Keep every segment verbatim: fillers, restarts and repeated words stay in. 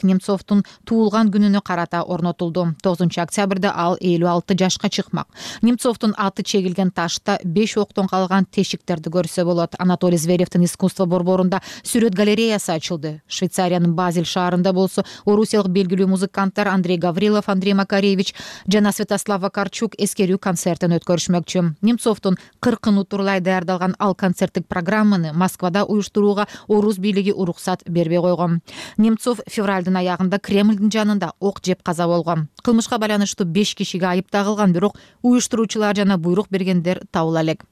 Немцовдун туулган күнүнө карата орнотулду. тогузунчу октябрда ал элүү алты жашка чыкмак. Немцовдун аты чегилген ташта беш октон калган тешиктерди көрсө болот. Анатолий Зверевдин искусство борборунда сүрөт галереясы ачылды. Швейцариянын Базель шаарында болсо орусиялык белгилүү музыканттар Андрей Гаврилов, Андрей Макаревич жана Святослав Вакарчук эскерүү концертин өткөрүшмөкчү. Немцовдун кыркын утурлай даярдалган ал концерттик программаны Москвада уюштурууга орус бийлиги уруксат бербей койгон. Немцов февралдын аягында Кремлдин жанында ок жеп каза болгон. Кылмышка байланыштуу беш кишиге айып тагылган, бирок уюштуруучулар жана буйрук бергендер табыла элек.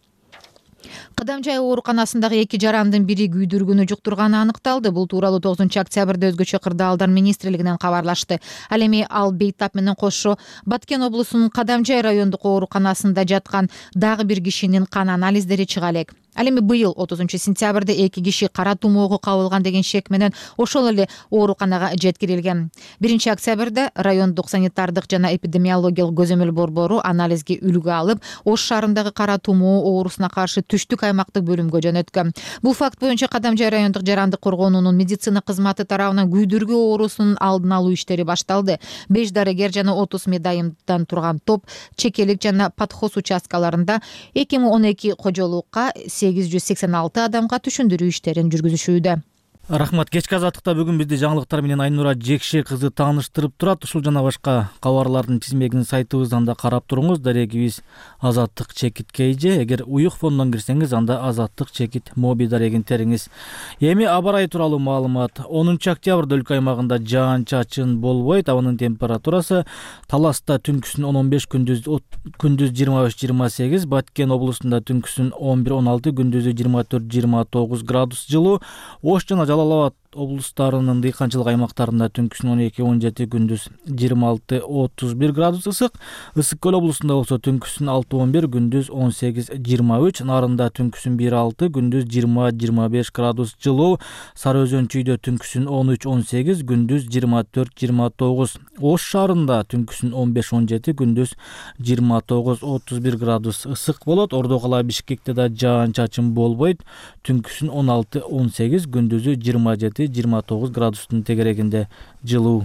Кадамжай ооруканасындагы эки жарандын бири күйдүргүнү жуктурганы аныкталды. Бул тууралуу тогузунчу октябрда өзгөчө кырдаалдар министрлигинен кабарлашты. Ал эми ал Бейтап менен кошо Баткен облусунун Кадамжай райондук ооруканасында жаткан дагы бир кишинин кан анализдери чыга элек. Ал эми быйыл отузунчу сентябрда эки киши кара тумоого кабылган деген шек менен ошол эле ооруканага жеткирилген. биринчи октябрда райондук санитардык жана эпидемиологиялык көзөмөл борбору анализге үлгү алып, Ош шаарындагы кара тумоо оорусуна каршы түштүк аймактык бөлүмгө жөнөткөн. Бул факт боюнча Кадамжай райондук жарандык коргоонунун медицина кызматы тарабынан күйдүргү оорусунун алдын алуу иштери башталды. беш дарыгер жана отуз медайымдан турган топ чекелик жана подхоз участкаларында эки миң он эки кожолукка сегиз жүз сексен алты адамга түшүндүрүү иштерин жүргүзүшүүдө. Рахмат. Кечки азаттыкта бүгүн бизди жаңылыктар менен Айнура Жекше кызы тааныштырып турат. Ушул жана башка кабарлардын тизмегин сайтыбыздан да карап туруңуз. Дарегибиз Азаттык чекит кейже. Эгер уюк фондон кирсеңиз, анда Азаттык чекит моби дарегин териңиз. Эми аба ырайы тууралуу маалымат. онунчу октябрда өлкө аймагында жаан-чачын болбойт. Абанын температурасы Таласта түнкүсүн он он беш, күндүз күндүз жыйырма үч жыйырма сегиз, Баткен облусунда түнкүсүн он бир он алты, күндүзү жыйырма төрт жыйырма тогуз градус жылуу. Ош жана Жалал-Абад облустарынын дыйканчылык аймактарында түнкүсүн он эки он жети, күндүз жыйырма алты отуз бир градус ысык. Ысык көл облусунда болсо түнкүсүн алты он бир, күндүз он сегиз жыйырма үч. Нарында түнкүсүн бир алты, күндүз жыйырма жыйырма беш градус жылуу. Сары Өзөн чүйдө түнкүсүн он үч он сегиз, күндүз жыйырма төрт жыйырма тогуз. Ош шаарында түнкүсүн он беш он жети, күндүз жыйырма тогуз отуз бир градус ысык болот. Ордо кала Бишкекте да жаан-чачын болбойт. Түнкүсүн он алты он сегиз, күндүзү жыйырма жети жыйырма тогуз градустун тегерегинде жылуу.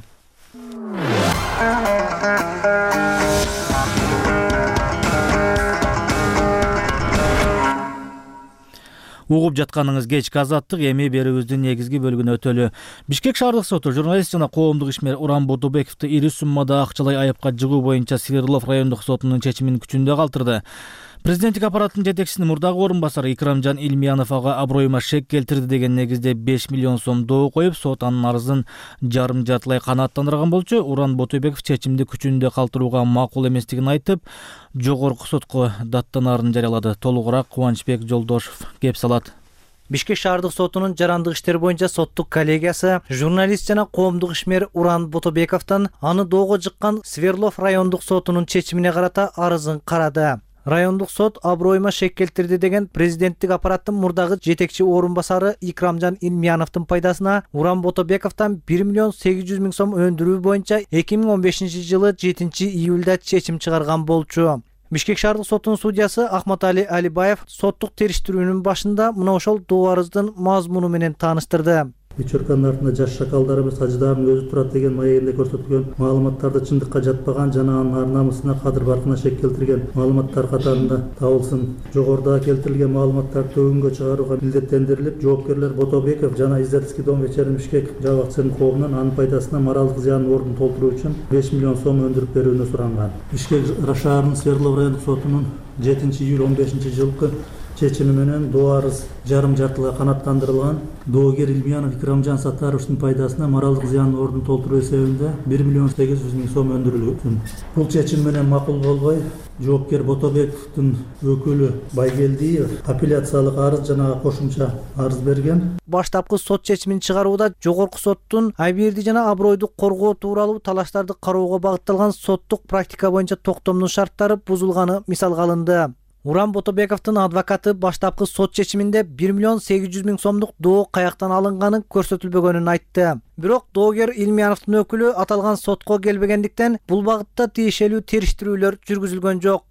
Угуп жатканыңыз кечки азаттык, эми берүүбүздүн негизги бөлүгүнө өтөлү. Бишкек шаардык соту журналист жана коомдук ишмер Уран Ботобековду ири суммада акчалай айыпка жыгуу боюнча Свердлов райондук сотунун чечимин күчүндө калтырды. Президенттик аппараттын жетекчисинин мурдагы орун басары Икрамжан Илмиянов ага аброюма шек келтирди деген негизде беш миллион сом доо коюп, сот анын арызын жарым жартылай канааттандырган болчу. Уран Ботобеков чечимди күчүндө калтырууга макул эместигин айтып, жогорку сотко даттанаарын жарыялады. Толугураак Кубанычбек Жолдошов кеп салат. Бишкек шаардык сотунун жарандык иштер боюнча соттук коллегиясы журналист жана коомдук ишмер Уран Ботобековдон аны доого жыккан Свердлов райондук сотунун чечимине карата арызын карады. Райондук сот аброюма шек келтирди деген президенттик аппараттын мурдагы жетекчи орун басары Икрамжан Илмияновдун пайдасына Уран Ботобековдон бир миллион сегиз жүз миң сом өндүрүү боюнча эки миң он бешинчи жылы жетинчи июлда чечим чыгарган болчу. Бишкек шаардык сотунун судьясы Ахматали Алибаев соттук териштирүүнүн башында мына ошол доо арыздын мазмуну менен тааныштырды. Вечерканын артында жаш шакалдар эмес ажыдарын өзү турат деген маегинде көрсөтүлгөн маалыматтарды чындыкка жатпаган жана анын ар намысына кадыр баркына шек келтирген маалыматтар катарында табылсын. Жогоруда келтирилген маалыматтарды төгүнгө чыгарууга милдеттендирилип, жоопкерлер Ботобеков жана Издательский дом Вечерний Бишкек жалгак акчанын коомунан анын пайдасына моралдык зыянын ордун толтуруу үчүн беш миллион сом өндүрүп берүүнү суранган. Бишкек шаарынын Свердлов райондук сотунун жетинчи июль он бешинчи жылкы чечими менен доо арыз жарым жартылай канааттандырылган. Доогер Илмиянов Икрамжан Саттаровдун пайдасына моралдык зыяндын ордун толтуруу эсебинде бир миллион сегиз жүз миң сом өндүрүлгөн. Бул чечим менен макул болбой, жоопкер Ботобековдун өкүлү Байгелдиев апелляциялык арыз жана кошумча арыз берген. Баштапкы сот чечимин чыгарууда жогорку соттун абийирди жана абройду коргоо тууралуу талаштарды кароого багытталган соттук практика боюнча токтомдун шарттары бузулганы мисалга алынды. Уран Ботобековдун адвокаты баштапкы сот чечиминде бир миллион сегиз жүз миң сомдук доо каяктан алынганын көрсөтүлбөгөнүн айтты. Бирок доогер Илмияновдун өкүлү аталган сотко келбегендиктен бул багытта тиешелүү териштирүүлөр жүргүзүлгөн жок.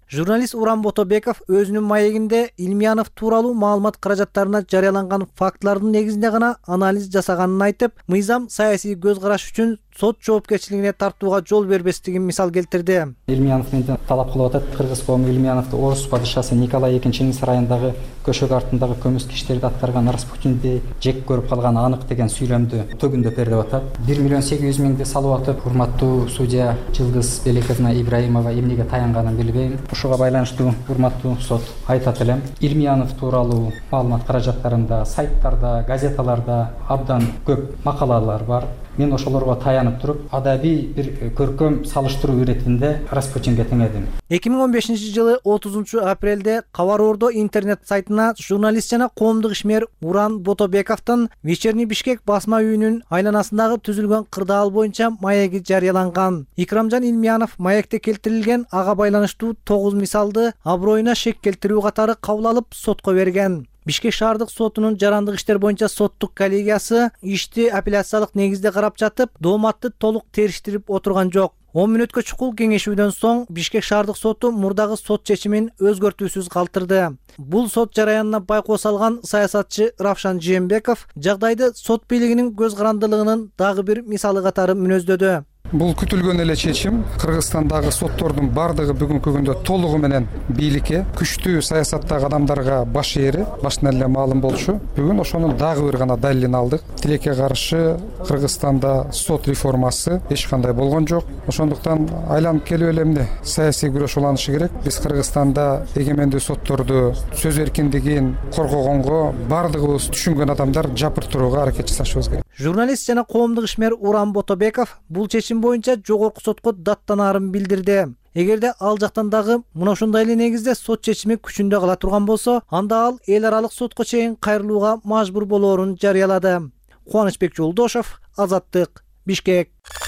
Журналист Уран Ботобеков өзүнүн маегинде Илмиянов тууралуу маалымат каражаттарына жарыяланган фактылардын негизинде гана анализ жасаганын айтып, мыйзам саясий көз караш үчүн сот жоопкерчилигине тартууга жол бербестигин мисал келтирди. Илмиянов менен талап кылып атат. Кыргыз коому Илмияновду орус падышасы Николай экинчинин сарайындагы көшөк артындагы көмүскө иштерди аткарган Распутинди жек көрүп калганы анық деген сүйлөмдү төгүндөп берип атат. бир миллион сегиз жүз миңди салып атып, урматтуу судья Жылдыз Белековна Ибраимова эмнеге таянганын билбейм. Ушуга байланыштуу урматтуу сот айтат элем, Илмиянов тууралуу маалымат каражаттарында, сайттарда, газеталарда абдан көп макалалар бар. Мен ошолорго таянып туруп, адабий бир көркөм салыштыруу иретинде Распутинге теңедим. эки миң он бешинчи жылы отузунчу апрелде Кабар Ордо интернет сайтына журналист жана коомдук ишмер Уран Ботобековдун Вечерний Бишкек басма үйүнүн айланасындагы түзүлгөн кырдаал боюнча маеги жарыяланган. Икрамжан Илмиянов маекте келтирилген ага байланыштуу тогуз мисалды аброюна шек келтирүү катары кабыл алып сотко берген. Бишкек шаардык сотунун жарандык иштер боюнча соттук коллегиясы ишти апелляциялык негизде карап жатып, дооматты толук териштирип отурган жок. он мүнөткө чукул кеңешүүдөн соң Бишкек шаардык соту мурдагы сот чечимин өзгөртүүсүз калтырды. Бул сот жараянына байкоо салган саясатчы Равшан Жээнбеков жагдайды сот бийлигинин көз карандылыгынын дагы бир мисалы катары мүнөздөдү. Бул күтүлгөн эле чечим. Кыргызстандагы соттордун бардыгы бүгүнкү күндө толугу менен бийликке, күчтүү саясаттагы адамдарга баш ээри, башынан эле маалым болчу. Бүгүн ошонун дагы бир гана далилин алдык. Тилекке каршы Кыргызстанда сот реформасы эч кандай болгон жок. Ошондуктан айланып келип эле эмне саясий күрөш уланышы керек. Биз Кыргызстанда эгемендүү сотторду, сөз эркиндигин коргогонго бардыгыбыз түшүнгөн адамдар жапыр турууга аракет жасашыбыз керек. Журналист жана коомдук ишмер Уран Ботобеков бул чечим боюнча жогорку сотко даттанаарын билдирди. Эгерде ал жактан дагы мына ушундай эле негизде сот чечими күчүндө кала турган болсо, анда ал эл аралык сотко чейин кайрылууга мажбур болоорун жарыялады. Кубанычбек Жолдошов, Азаттык, Бишкек.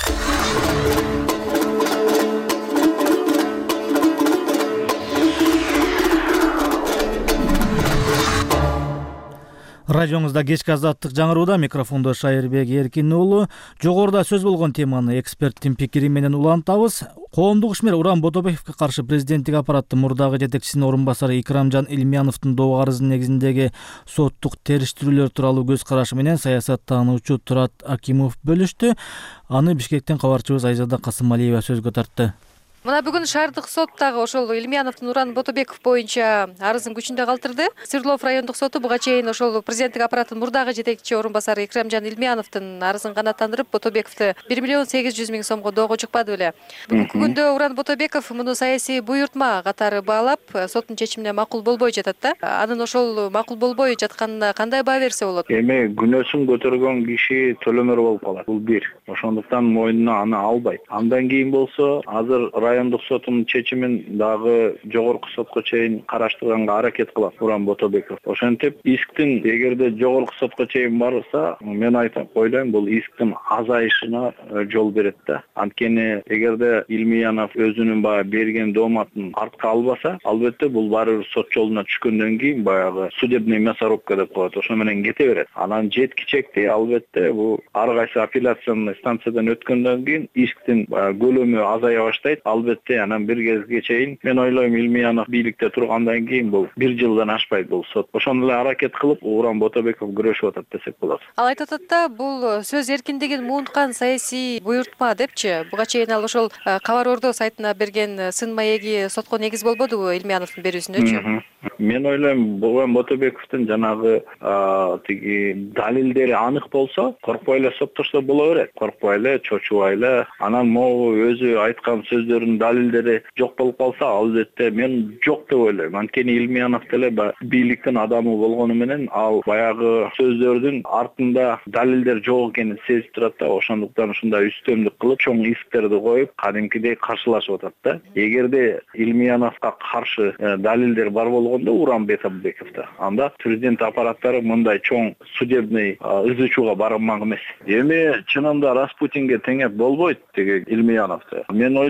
Радионузда кечки Азаттык жаңырууда, микрофондо Шайырбек Эркин уулу. Жогоруда сөз болгон теманы эксперттин пикири менен улантабыз. Коомдук ишмер Уран Ботобековго каршы президенттик аппараттын мурдагы жетекчисинин орун басары Икрамжан Илмияновдун доо арызынын негизиндеги соттук териштирүүлөр тууралуу көз карашы менен саясаттануучу Турат Акимов бөлүштү. Аны Бишкектен кабарчыбыз Айзада Касымалиева сөзгө тартты. Мына бүгүн шаардык соттагы ошол Илмияновдун Уран Ботобеков боюнча арызын күчүндө калтырды. Свердлов райондук соту буга чейин ошол президенттик аппараттын мурдагы жетекчи орун басары Икрамжан Илмияновдун арызын канааттандырып, Ботобековду бир миллион сегиз жүз миң сомго доого чыкпады беле. Бүгүнкү күндө Уран Ботобеков муну саясий буйртма катары баалап, соттун чечимине макул болбой жатат да. Анын ошол макул болбой жатканына кандай баа берсе болот? Эми күнөөсүн көтөргөн киши төлөмөр болуп калат. Бул бир. Ошондуктан мойнуна аны албайт. Андан кийин болсо, азыр райондук сотунун чечимин дагы жогорку сотко чейин караштырганга аракет кылат Уран Ботобеков. Ошентип, исктин эгерде жогорку сотко чейин барса, мен айтып ойлойм, бул исктин азайышына жол берет да. Анткени эгерде Илмиянов өзүнүн баягы берген дооматын артка албаса, албетте бул баары бир сот жолуна түшкөндөн кийин баягы судебный мясорубка деп коет. Ошо менен кете берет. Анан жеткичекти албетте бул ар кайсы апелляционный станциядан өткөндөн кийин исктин көлөмү азая баштайт. Албетте анан бир кезге чейин мен ойлойм Илмиянов бийликте тургандан кийин бул бир жылдан ашпайт бул сот. Ошондо эле аракет кылып Уран Ботобеков күрөшүп атат десек болот. Ал айтып атат да, бул сөз эркиндигин муунткан саясий буйртма депчи. Буга чейин ал ошол Кабар Ордо сайтына берген сын маеги сотко негиз болбодубу Илмияновдун берүүсүндөчү? Мен ойлойм, Уран Ботобековдун жанагы тиги далилдери анык болсо, коркпой эле соттошсо боло берет. Коркпой эле, чочубай эле. Анан могу өзү айткан сөздөрүнүн далилдери жок болуп калса, албетте мен жок деп ойлойм. Анткени Илмиянов деле бийликтин адамы болгону менен ал баягы сөздөрдүн артында далилдер жок экенин сезип турат да. Ошондуктан ушундай үстөмдүк кылып, чоң исктерди коюп, кадимкидей каршылашып атат да. Эгерде Илмияновго каршы далилдер бар болгондо Уран Ботобековдо, анда президент аппараттары мындай чоң судебный ыз ачууга бармак эмес. Эми чынында Распутинге теңеп болбойт деги Илмияновду. Мен ойлойм, Уран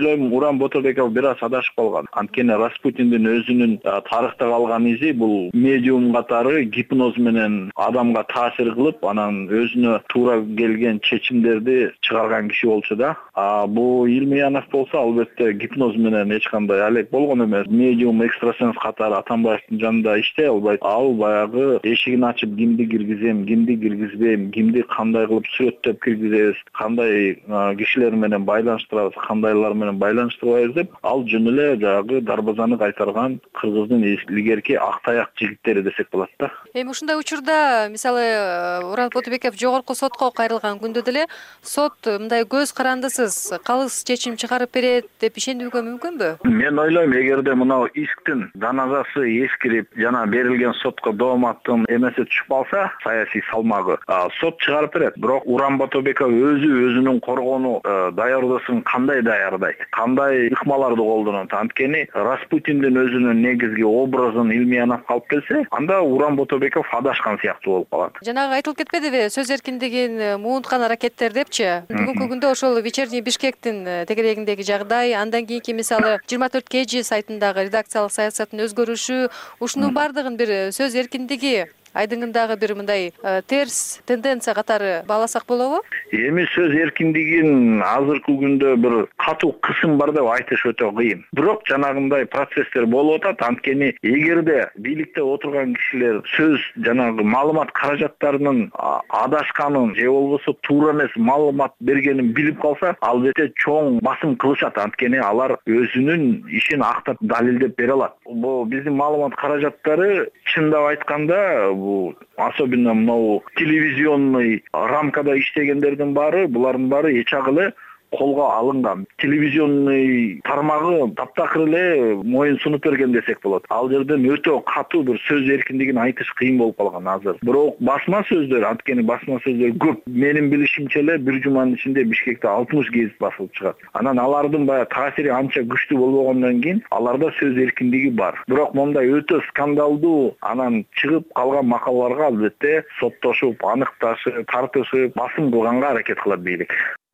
Уран Ботобеков бир аз адашып калган. Анткени Распутиндин өзүнүн тарыхта калган изи бул медиум катары гипноз менен адамга таасир кылып, анан өзүнө туура келген чечимдерди чыгарган киши болчу да. А бул Илмиянов болсо албетте гипноз менен эч кандай алек болгон эмес. Медиум, экстрасенс катары Атамбаевдин жанында иштей албайт. Ал баягы эшигин ачып кимди киргизем, кимди киргизбейм, кимди кандай кылып сүрөттөп киргизебиз, кандай кишилер менен байланыштырабыз, кандайлар менен байланыштырбайбыз деп, ал жөн эле жагы дарбазаны кайтарган Кыргыздын илгерки ак таяк жигиттери десек болот да. Эми ушундай учурда, мисалы, Уран Ботобеков жогорку сотко кайрылган күндө деле сот мындай көз карандысыз калыс чечим чыгарып берет деп ишенүүгө мүмкүнбү? Мен ойлойм, эгерде мынау исктин даназасы эскирип, жана берилген сотко дооматтын эмеси түшүп калса, саясий салмагы, сот чыгарып берет. Бирок Уран Ботобеков өзү өзүнүн коргоону даярдысын кандай даярдайт, кандай ыкмаларды колдонот? Анткени Распутиндин өзүнүн негизги образын Илмиянов алып келсе, анда Уран Ботобеков адашкан сыяктуу болуп калат. Жанагы айтылып кетпедиби, сөз эркиндигин муунткан аракеттер депчи? Бүгүнкү күндө ошол Вечерний Бишкектин тегерегиндеги жагдай, андан кийинки мисалы жыйырма төрт кей жи сайтындагы редакциялык саясаттын өзгөрүшү, ушунун бардыгын бир сөз эркиндиги айдыңындагы бир мындай терс тенденция катары бааласак болобу? Эми сөз эркиндигин азыркы күндө бир катуу кысым бар деп айтыш өтө кыйын. Бирок жанагындай процесстер болуп атат. Анткени эгерде бийликте отурган кишилер сөз жанагы маалымат каражаттарынын адашканын же болбосо туура эмес маалымат бергенин билип калса, албетте чоң басым кылышат. Анткени алар өзүнүн ишин актап далилдеп бере алат. Бул биздин маалымат каражаттары чындап айтканда, особенно мынау телевизионный рамкада иштегендердин баары, булардын баары эч агылы колго алынган. Телевизионный тармагы таптакыр эле моюн сунуп берген десек болот. Ал жерден өтө катуу бир сөз эркиндигин айтыш кыйын болуп калган азыр. Бирок басма сөздөр, анткени басма сөздөр көп. Менин билишимче эле бир жуманын ичинде Бишкекте алтымыш гезит басылып чыгат. Анан алардын баягы таасири анча күчтүү болбогондон кийин аларда сөз эркиндиги бар. Бирок мондай өтө скандалдуу анан чыгып калган макалаларга албетте соттошуп, аныкташып, тартышып, басым кылганга аракет кылат бийлик.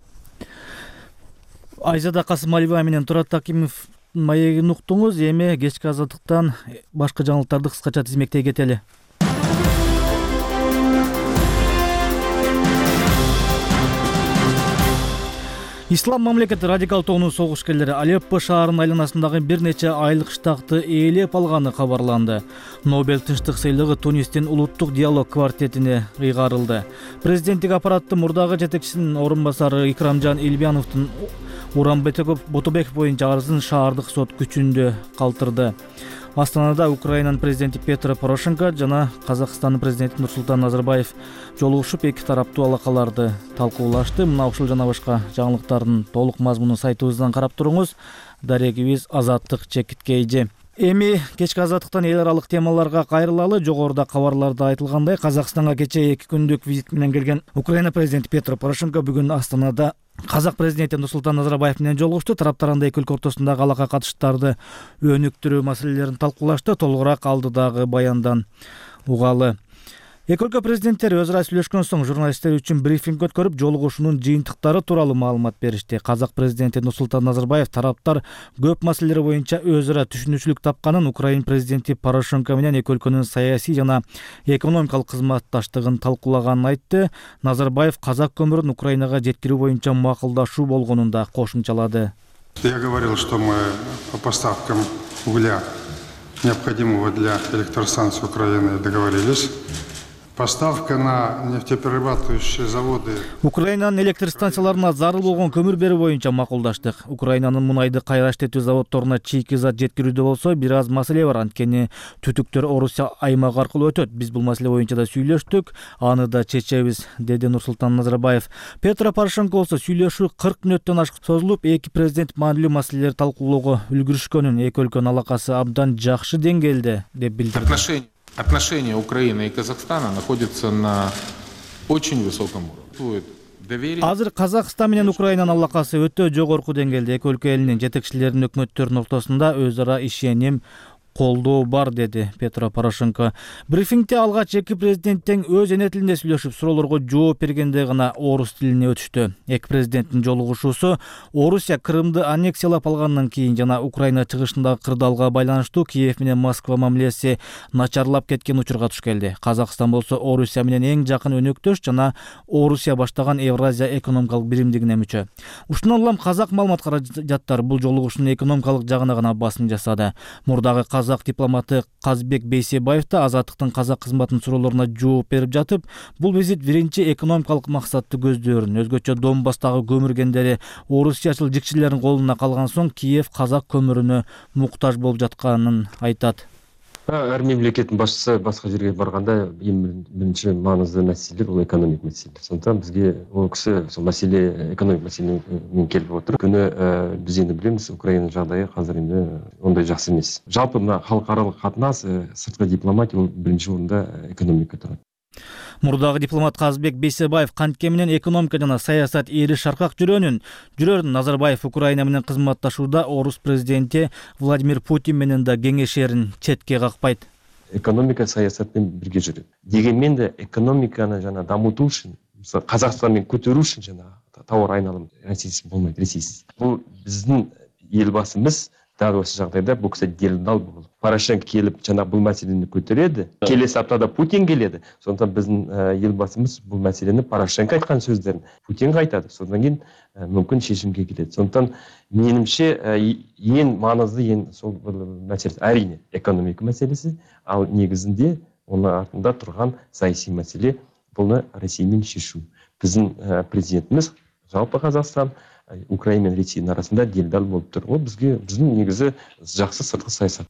Айзада Касымалиева менен Турат Акимов маегин уктуңуз. Эми кечки азаттыктан башка жаңылыктарды кыскача тизмектей кетели. Ислам мамлекети радикал тобунун согушкерлери Алеппо шаарынын айланасындагы бир нече айлык штакты ээлеп алганы кабарланды. Нобель тынчтык сыйлыгы Тунистин улуттук диалог квартетине ыйгарылды. Президенттик аппараттын мурдагы жетекчисинин орун басары Икрамжан Илбияновдун Уран Ботобеков боюнча арызын шаардык сот күчүндө калтырды. Астанада Украинанын президенти Петро Порошенко жана Казакстандын президенти Нурсултан Назарбаев жолугушуп эки тараптуу алакаларды талкуулашты. Мына ушул жана башка жаңылыктардын толук мазмунун сайтыбыздан карап туруңуз. Дарегибиз Азаттык чекиткейжи. Эми кечки азаттыктан эл аралык темаларга кайрылалы. Жогоруда кабарларда айтылгандай, Казакстанга кечээ эки күндүк визит менен келген Украина президенти Петро Порошенко бүгүн Астанада Казак президенти Нурсултан Назарбаев менен жолугушту. Тараптар анда эки өлкө ортосундагы алака катыштарды өнүктүрүү маселелерин талкуулашты. Толугураак алдыдагы баяндан угалы. Эки өлкө президенттери өз ара сүйлөшкөн соң журналисттер үчүн брифинг өткөрүп, жолугушуунун жыйынтыктары тууралуу маалымат беришти. Казак президенти Нурсултан Назарбаев тараптар көп маселелер боюнча өз ара түшүнүчүлүк тапканын, Украин президенти Порошенко менен эки өлкөнүн саясий жана экономикалык кызматташтыгын талкуулаганын айтты. Назарбаев казак көмүрүн Украинага жеткирүү боюнча макулдашуу болгонун да кошумчалады. Я говорил, что мы по поставкам угля, необходимого для электростанций Украины, договорились. Поставка на нефтеперерабатывающие заводы. Украинанын электр станцияларына зарыл болгон көмүр берүү боюнча макулдаштык. Украинанын мунайды кайра иштетүү заводдоруна чийки зат жеткирүүдө болсо бир аз маселе бар. Анткени түтүктөр Орусия аймагы аркылуу өтөт. Биз бул маселе боюнча да сүйлөштүк, аны да чечебиз, деди Нурсултан Назарбаев. Петро Порошенко болсо сүйлөшүү кырк мүнөттөн ашык созулуп, эки президент маанилүү маселелерди талкуулоого үлгүрүшкөнүн, эки өлкөнүн алакасы абдан жакшы деңгээлде деп билдирди. Отношения Украины и Казахстана находятся на очень высоком уровне. Азыр Казакстан менен Украинанын алакасы өтө жогорку деңгээлде. Эки өлкө элинин жетекчилеринин өкмөттөрүнүн ортосунда өз ара ишеним колдоо бар, деди Петро Порошенко. Брифингде алгач эки президент тең өз эне тилинде сүйлөшүп, суроолорго жооп бергенде гана орус тилине өтүштү. Эки президенттин жолугушуусу Орусия Крымды аннексиялап алгандан кийин жана Украина чыгышындагы кырдаалга байланыштуу Киев менен Москва мамилеси начарлап кеткен учурга туш келди. Казакстан болсо Орусия менен эң жакын өнөктөш жана Орусия баштаган Евразия экономикалык биримдигине мүчө. Ушундан улам казак маалымат каражаттар бул жолугушуунун экономикалык жагына гана басым жасады. Мурдагы казак дипломаты Казбек Бейсебаев да Азаттыктын казак кызматынын суроолоруна жооп берип жатып, бул визит биринчи экономикалык максатты көздөрүн, өзгөчө Донбасстагы көмүргендери орусиячыл жикчилердин колуна калган соң Киев казак көмүрүнө муктаж болуп жатканын айтат. Әр мемлекеттин башчысы башка жерге барганда эң биринчи маңызды маселе бул экономик маселе. Сондықтан бизге ол киши сол маселе экономик маселе менен келип отур. Күнү биз эми билебиз, Украина жагдайы азыр эми ондай жакшы эмес. Жалпы мына халыкаралык катнаш, сырткы дипломатия бул биринчи орунда экономика турат. Мурдагы дипломат Казбек Бейсебаев кантке менен экономика жана саясат эри шаркак жүрөнүн жүрөрүн Назарбаев Украина менен кызматташууда орус президенти Владимир Путин менен да кеңешерин четке какпайт. Экономика саясат менен бирге жүрөт. Дегенмен да экономиканы жана дамытуу үчүн, Казакстан менен көтөрүү үчүн жана товар айналым Россиясыз болмойт, Россиясыз. Бул биздин элбасыбыз дагы осы жагдайда бул киши делдал болуп. Порошенко келип жана бул маселени көтөрөдү. Келесі аптада Путин келеді. Сондықтан биздин элбасыбыз бул маселени Порошенко айткан сөздөрүн Путинге айтады. Содан кийин мүмкүн чечимге келет. Сондықтан менимче эң маңызды эң сол маселе әрине экономика маселеси, ал негизинде онун артында турган саясий маселе буну Россия менен чечүү. Биздин президентimiz жалпы Казакстан Украина менен Россиянын арасында делдал болуп тур. Ол бизге биздин негизи жакшы сырткы саясат.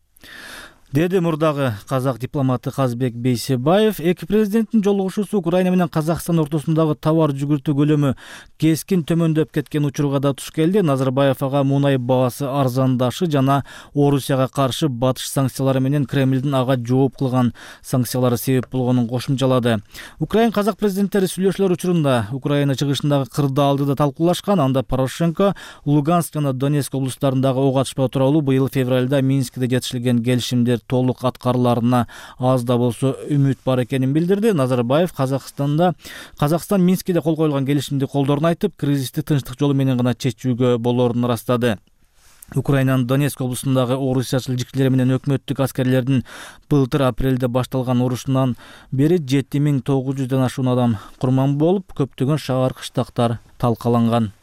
Деди мурдагы казак дипломаты Казбек Бейсебаев. Эки президенттин жолугушуусу Украина менен Казакстан ортосундагы товар жүгүртүү көлөмү кескин төмөндөп кеткен учурга да туш келди. Назарбаев ага мунай баасы арзандашы жана Орусияга каршы батыш санкциялары менен Кремлдин ага жооп кылган санкциялары себеп болгонун кошумчалады. Украин казак президенттери сүйлөшүүлөр учурунда Украина чыгышындагы кырдаалды да талкуулашкан. Анда Порошенко Луганск жана Донецк облустарындагы ок атышпа тууралуу быйыл февралда Минскиде жетишилген келишимдер толук аткарыларына аз да болсо үмүт бар экенин билдирди. Назарбаев Казакстанда Казакстан Минскиде кол коюлган келишимди колдоруун айтып, кризисти тынчтык жолу менен гана чечүүгө болоорун ырастады. Украинанын Донецк облусундагы орусиячыл жикчилери менен өкмөттүк аскерлердин былтыр апрелде башталган урушунан бери жети миң тогуз жүздөн ашуун адам курман болуп, көптөгөн шаар кыштактар талкаланган.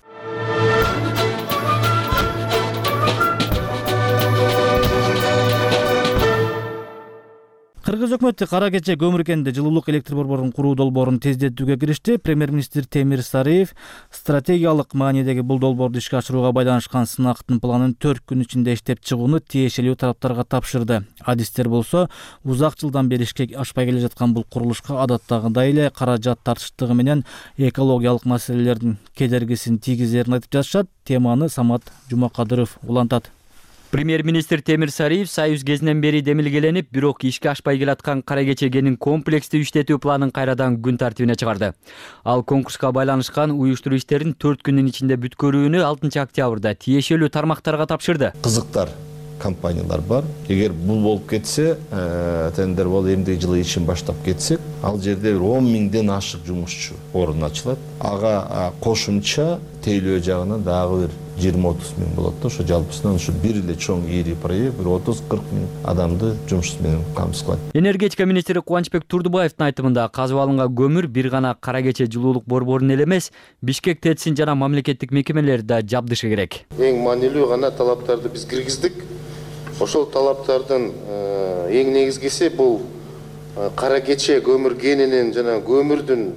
Кыргыз өкмөтү кара кече көмүркенде жылуулук электр борборун куруу долбоорун тездетүүгө киришти. Премьер-министр Темир Сариев стратегиялык маанидеги бул долбоорду ишке ашырууга байланышкан сынактын планын төрт күн ичинде иштеп чыгууну тиешелүү тараптарга тапшырды. Адистер болсо узак жылдан бери ишке ашпай келе жаткан бул курулушка адаттагыдай эле каражат тартыштыгы менен экологиялык маселелердин кедергисин тийгизерин айтып жатышат. Теманы Самат Жумакадыров улантат. Премьер-министр Темир Сариев Союз кезинен бери демилгеленип, бирок ишке ашпай келаткан кара кече кенин комплекстүү иштетүү планын кайрадан күн тартибине чыгарды. Ал конкурска байланышкан уюштуруу иштерин төрт күндүн ичинде бүткөрүүнү алтынчы октябрда тиешелүү тармактарга тапшырды. Кызыктар компаниялар бар. Эгер бул болуп кетсе, тендер бол эмдиги жылы ишин баштап кетсек, ал жерде он миңден ашык жумушчу орун ачылат. Ага кошумча тейлөө жагынан дагы бир жыйырма отуз миң болот да. Ошо жалпысынан ушу бир эле чоң ири проект бир отуз кырк миң адамды жумуш менен камсыз кылат. Энергетика министри Кубанычбек Турдубаевдин айтымында казып алынган көмүр бир гана кара кече жылуулук борборун эле эмес, Бишкек ТЭЦин жана мамлекеттик мекемелерди да жабдышы керек. Эң маанилүү гана талаптарды биз киргиздик. Ошол талаптардын эң негизгиси бул кара кече көмүр кенинин жана көмүрдүн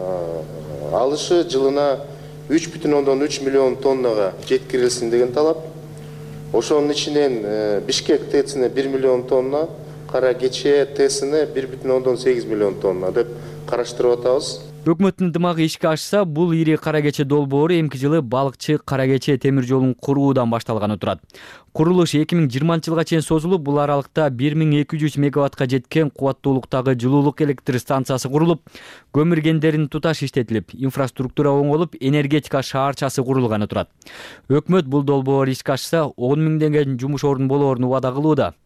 алышы жылына үч бүтүн ондон үч миллион тоннага жеткирилсин деген талап. Ошонун ичинен Бишкек ТЭЦине бир миллион тонна, кара кече ТЭЦине бир бүтүн ондон сегиз миллион тонна деп караштырып атабыз. Өкмөттүн дымагы ишке ашса, бул ири кара кече долбоору эмки жылы балыкчы кара кече темир жолун куруудан башталганы турат. Курулуш эки миң жыйырманчы жылга чейин созулуп, бул аралыкта бир миң эки жүз мегаваттка жеткен кубаттуулуктагы жылуулук электр станциясы курулуп, көмүр кендерин туташ иштетилип, инфраструктура оңолуп, энергетика шаарчасы курулганы турат. Өкмөт бул долбоор ишке ашса, он миңдеген жумуш орун болоорун убада кылууда.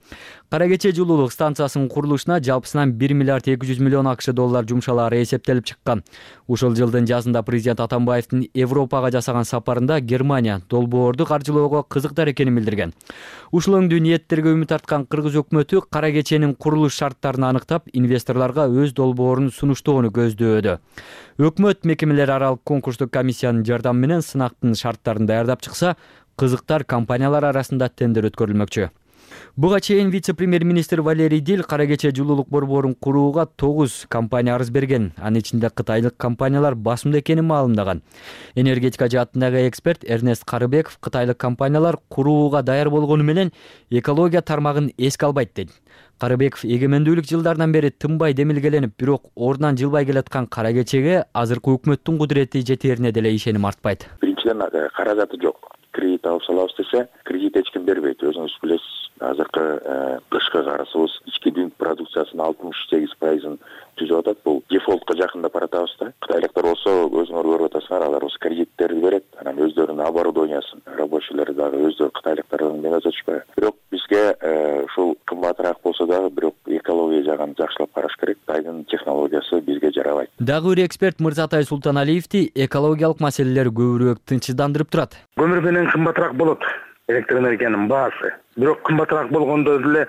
Кара кече жылуулук станциясынын курулушуна жалпысынан бир миллиард эки жүз миллион акш доллар жумшалаары эсептелип чыккан. Ушул жылдын жазында президент Атамбаевдин Европага жасаган сапарында Германия долбоорду каржылоого кызыктар экенин билдирген. Ушул өңдүү ниеттерге үмүт арткан кыргыз өкмөтү кара кеченин курулуш шарттарын аныктап, инвесторлорго өз долбоорун сунуштоону көздөөдө. Өкмөт мекемелер аралык конкурстук комиссиянын жардамы менен сынактын шарттарын даярдап чыкса, кызыктар компаниялар арасында тендер өткөрүлмөкчү. Буга чейин вице-премьер-министр Валерий Дил кара кече жылуулук борборун курууга тогуз компания арыз берген. Анын ичинде кытайлык компаниялар басымда экенин маалымдаган. Энергетика жаатындагы эксперт Эрнест Карыбеков кытайлык компаниялар курууга даяр болгону менен экология тармагын эске албайт дейт. Карыбеков эгемендүүлүк жылдардан бери тынбай демилгеленип, бирок ордунан жылбай келаткан кара кечеге азыркы өкмөттүн кудурети жетерине деле ишеним артпайт. Биринчиден каражаты жок. Кредит алып салабыз десе, кредит эч ким бербейт. Өзүңүз билесиз, азыркы кышкы карасыбыз ички дүң продукциясынын алтымыш сегиз пайызын түзүп атат. Бул дефолтко жакындап баратабыз да. Кытайлыктар болсо, өзүңөр көрүп атасыңар, алар болсо кредиттерди берет, анан өздөрүнүн оборудованиясын, рабочийлери дагы өздөрү кытайлыктардан эмне өтүшпөй. Бирок бизге ушул кымбатыраак болсо дагы, бирок экология жагын жакшылап караш керек. Кытайдын технологиясы бизге жарабайт. Дагы бир эксперт Мырзатай Султаналиевди экологиялык маселелер көбүрөөк тынчсыздандырып турат. Көмүр менен кымбатыраак болот электр энергиянын баасы. Бирок кымбатыраак болгондо деле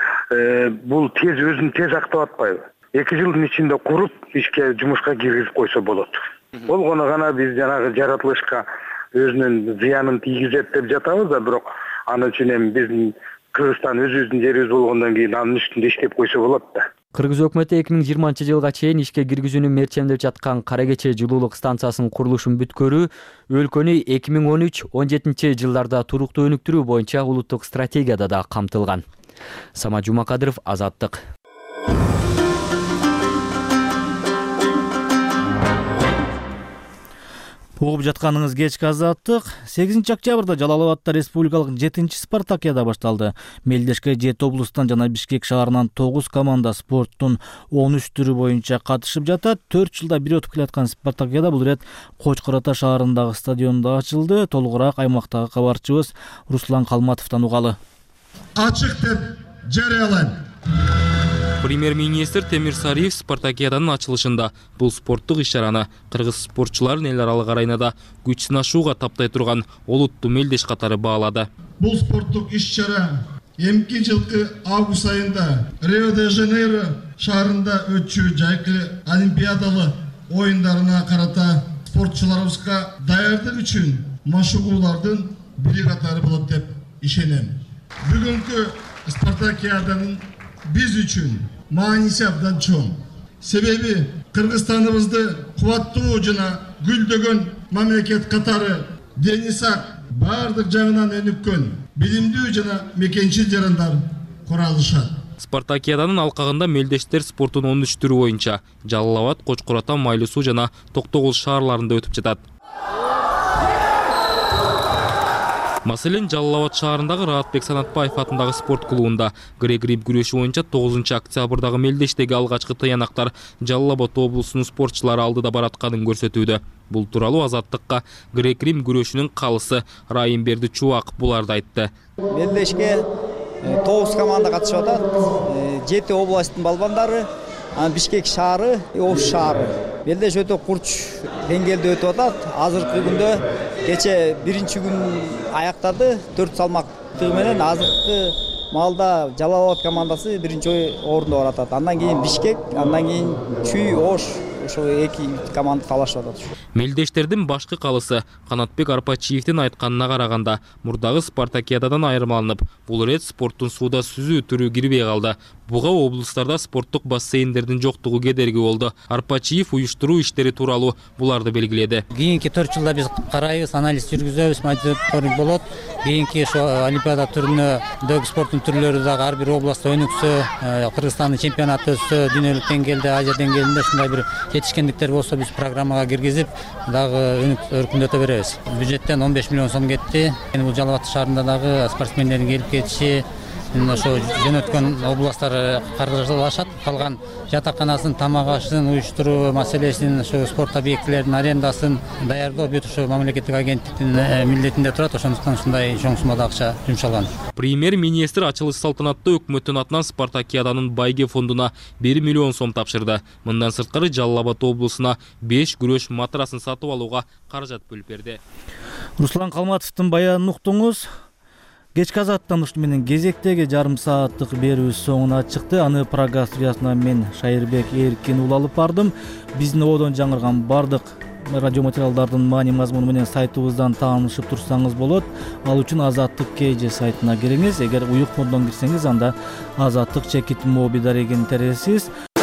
бул тез өзүн тез актап атпайбы? эки жылдын ичинде куруп, ишке жумушка киргизип койсо болот. Болгону гана биз жанагы жаратылышка өзүнүн зыянын тийгизет деп жатабыз да, бирок анын үчүн эми биздин Кыргызстан өзүбүздүн жерибиз болгондон кийин анын үстүндө иштеп койсо болот да. Кыргыз өкмөтү эки миң жыйырманчы жылга чейин ишке киргизүүнү мерчемдеп жаткан кара кече жылуулук станциясынын курулушун бүткөрүү өлкөнү эки миң он үч он жетинчи жылдарда туруктуу өнүктүрүү боюнча улуттук стратегияда да камтылган. Самат Жумакадыров, Азаттык. Угуп жатканыңыз кечки Азаттык. сегизинчи октябрда Жалал Абадта республикалык жетинчи спартакиада башталды. Мелдешке жети облустан жана Бишкек шаарынан тогуз команда спорттун он үч түрү боюнча катышып жатат. төрт жылда бир өтүп келаткан спартакиада бул ирет Кочкор Ата шаарындагы стадиондо ачылды. Толугураак аймактагы кабарчыбыз Руслан Калматовдон угалы. Ачык деп жарыялайм. Премьер-министр Темир Сариев спартакиаданын ачылышында бул спорттук иш-чараны кыргыз спортчуларын эл аралык аренада күч сынашууга таптай турган олуттуу мелдеш катары баалады. Бул спорттук иш-чара эмки жылкы август айында Рио-де-Жанейро шаарында өтчү жайкы олимпиадалы оюндарына карата спортчуларыбызга даярдык үчүн машыгуулардын бири катары болот деп ишенем. Бүгүнкү спартакиаданын биз үчүн мааниси абдан чоң. Себеби Кыргызстаныбызды кубаттуу жана гүлдөгөн мамлекет катары дени сак, бардык жагынан өнүккөн, билимдүү жана мекенчил жарандар куралышат. Спартакиаданын алкагында мелдештер спортунун он үч түрү боюнча Жалал Абад, Кочкор Ата, Майлуу Суу жана Токтогул шаарларында өтүп жатат. Маселен, Жалал Абад шаарындагы Раатбек Санатбаев атындагы спорт клубунда грек-рим күрөшү боюнча тогузунчу октябрдагы мелдештеги алгачкы тыянактар Жалал Абад облусунун спортчулары алдыда баратканын көрсөтүүдө. Бул тууралуу Азаттыкка грек-рим күрөшүнүн калысы Райымберди Чубак буларды айтты. Мелдешке тогуз команда катышып атат. жети областтын балбандары, Бишкек шаары, Ош шаары. Мелдеш өтө курч деңгээлде өтүп атат. Азыркы күндө кече биринчи күн аяктады, төрт салмактыгы менен азыркы маалда Жалал Абад командасы биринчи орунда баратат. Андан кийин Бишкек, андан кийин Чүй, Ош, ошо эки команда талашып атат. Мелдештердин башкы калысы Канатбек Арпачиевдин айтканына караганда, мурдагы спартакиададан айырмаланып, бул ирет спорттун сууда сүзүү түрү кирбей калды. Буга облустарда спорттук бассейндердин жоктугу кедерги болду. Арпачиев уюштуруу иштери тууралуу буларды белгиледи. Кийинки төрт жылда биз карайбыз, анализ жүргүзөбүз, мониторинг болот. Кийинки ошо олимпиада түрүнө дөг спорттун түрлөрү дагы ар бир областта өнүксө, Кыргызстандын чемпионаты өтсө, дүйнөлүк деңгээлде, Азия деңгээлинде ушундай бир жетишкендиктер болсо биз программага киргизип, дагы өркүндөтө беребиз. Бюджеттен он беш миллион сом кетти. Бул Жалал Абад шаарында дагы спортсмендердин келип кетиши, ошо жөнөткөн областтар каржылашат. Калган жатаканасын, тамак ашын уюштуруу маселесин, ошо спорт объектилеринин арендасын даярдоо бүт ошо мамлекеттик агенттиктин милдетинде турат. Ошондуктан ушундай чоң суммада акча жумшалган. Премьер-министр ачылыш салтанатта өкмөттүн атынан Спартакиаданын байге фондуна бир миллион сом тапшырды. Мындан сырткары Жалал Абад облусуна беш күрөш матрасын сатып алууга каражат бөлүп берди. Руслан Калматовдун баянын уктуңуз. Кечки азаттан ушуну менен кезектеги жарым сааттык берүүбүз соңуна чыкты. Аны Прага студиясынан мен Шайырбек Эркин ул алып бардым. Биздин ободон жаңырган бардык радио материалдардын маани мазмуну менен сайтыбыздан таанышып турсаңыз болот. Ал үчүн Азаттык Кж сайтына кириңиз. Эгер уюк моддон кирсеңиз, анда Азаттык чекит моби дарегин тересиз.